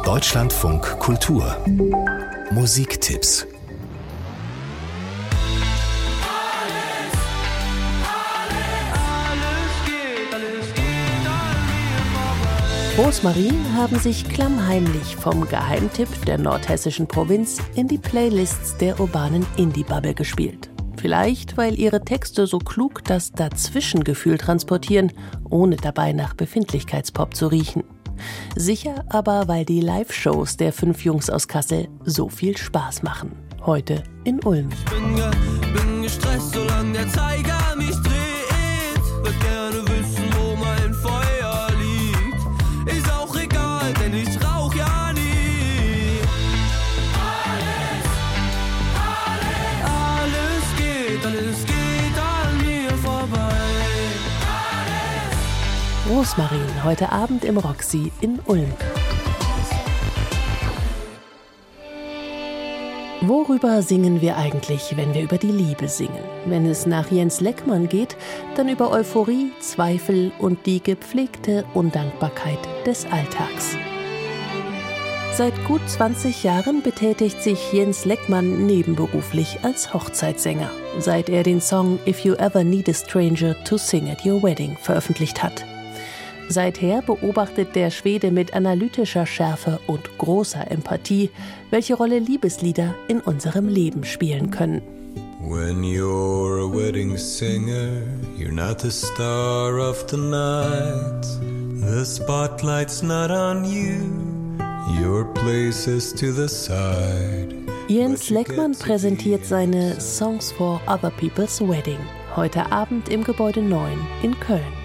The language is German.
Deutschlandfunk Kultur Musiktipps. Rosmarin haben sich klammheimlich vom Geheimtipp der nordhessischen Provinz in die Playlists der urbanen Indie-Bubble gespielt. Vielleicht, weil ihre Texte so klug das Dazwischengefühl transportieren, ohne dabei nach Befindlichkeitspop zu riechen. Sicher aber, weil die Live-Shows der 5 Jungs aus Kassel so viel Spaß machen. Heute in Ulm. Ich bin gestresst, solange der Zeiger mich dreht. Würd gerne wissen, wo mein Feuer liegt. Ist auch egal, denn ich rauch ja nie. Alles geht an mir vorbei. Rosmarin, heute Abend im Roxy in Ulm. Worüber singen wir eigentlich, wenn wir über die Liebe singen? Wenn es nach Jens Leckmann geht, dann über Euphorie, Zweifel und die gepflegte Undankbarkeit des Alltags. Seit gut 20 Jahren betätigt sich Jens Leckmann nebenberuflich als Hochzeitssänger, seit er den Song If You Ever Need a Stranger to Sing at Your Wedding veröffentlicht hat. Seither beobachtet der Schwede mit analytischer Schärfe und großer Empathie, welche Rolle Liebeslieder in unserem Leben spielen können. When you're a wedding singer, you're not the star of the night. The spotlight's not on you, your place is to the side. Jens Leckmann präsentiert seine Songs for Other People's Wedding heute Abend im Gebäude 9 in Köln.